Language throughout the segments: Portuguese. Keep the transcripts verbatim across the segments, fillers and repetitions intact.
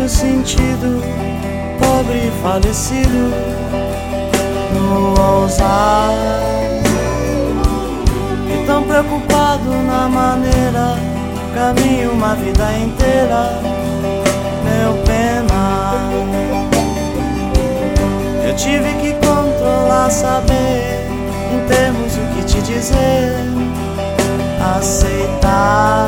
o sentido, pobre e falecido, no ousar, e tão preocupado na maneira, caminho uma vida inteira, meu pena. Eu tive que controlar, saber em termos o que te dizer, aceitar.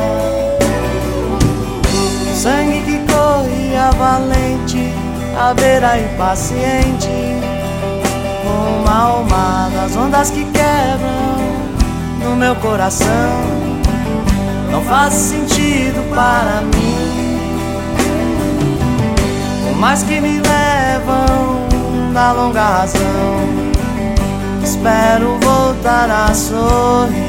Sangue que corria valente, à beira impaciente, uma alma das ondas que quebram no meu coração. Não faz sentido para mim, por mais que me levam da longa razão, espero voltar a sorrir.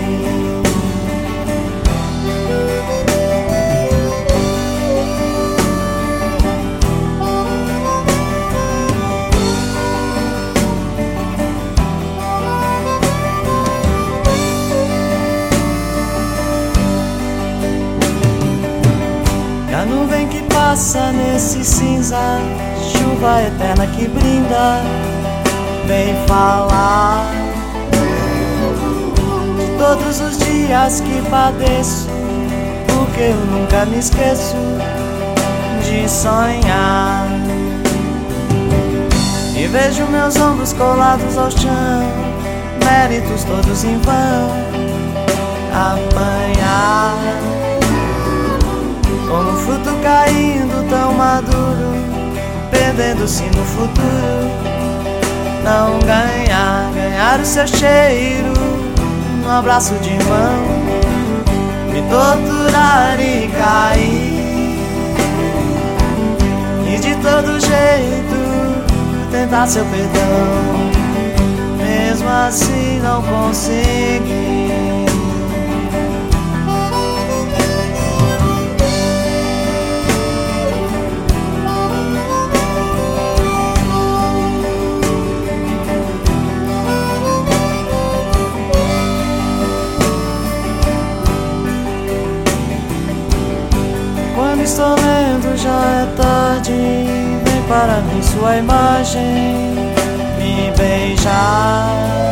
A nuvem que passa nesse cinza, chuva eterna que brinda, vem falar de todos os dias que padeço, porque eu nunca me esqueço de sonhar. E vejo meus ombros colados ao chão, méritos todos em vão, apanhar como um fruto caindo tão maduro, perdendo-se no futuro. Não ganhar, ganhar o seu cheiro, um abraço de mão, me torturar e cair, e de todo jeito tentar seu perdão, mesmo assim não conseguir. Quando estou lendo já é tarde, vem para mim sua imagem me beijar.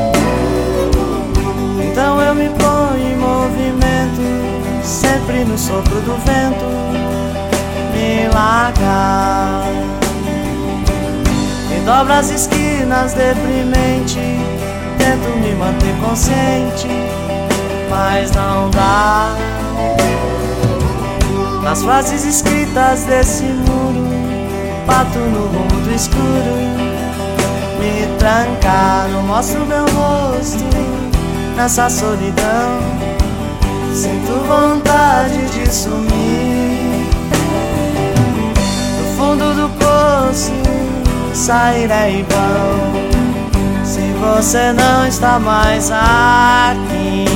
Então eu me ponho em movimento, sempre no sopro do vento, me largar. E dobro as esquinas deprimente, tento me manter consciente, mas não dá. Nas frases escritas desse muro, bato no rumo do escuro, me trancar, não mostro meu rosto nessa solidão. Sinto vontade de sumir no fundo do poço, sair é em vão se você não está mais aqui.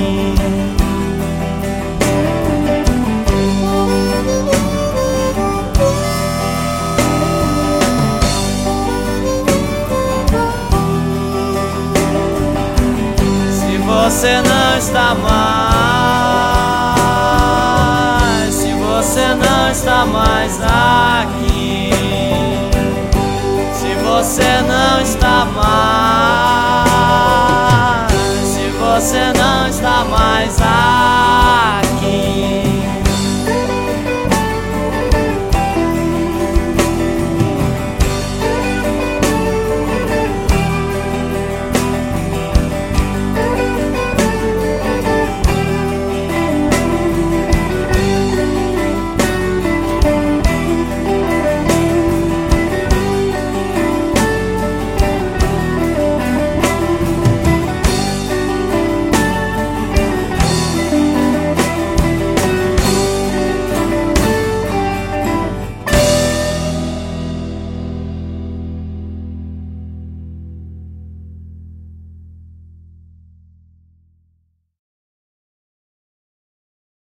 Você não está mais, se você não está mais aqui, se você não está mais.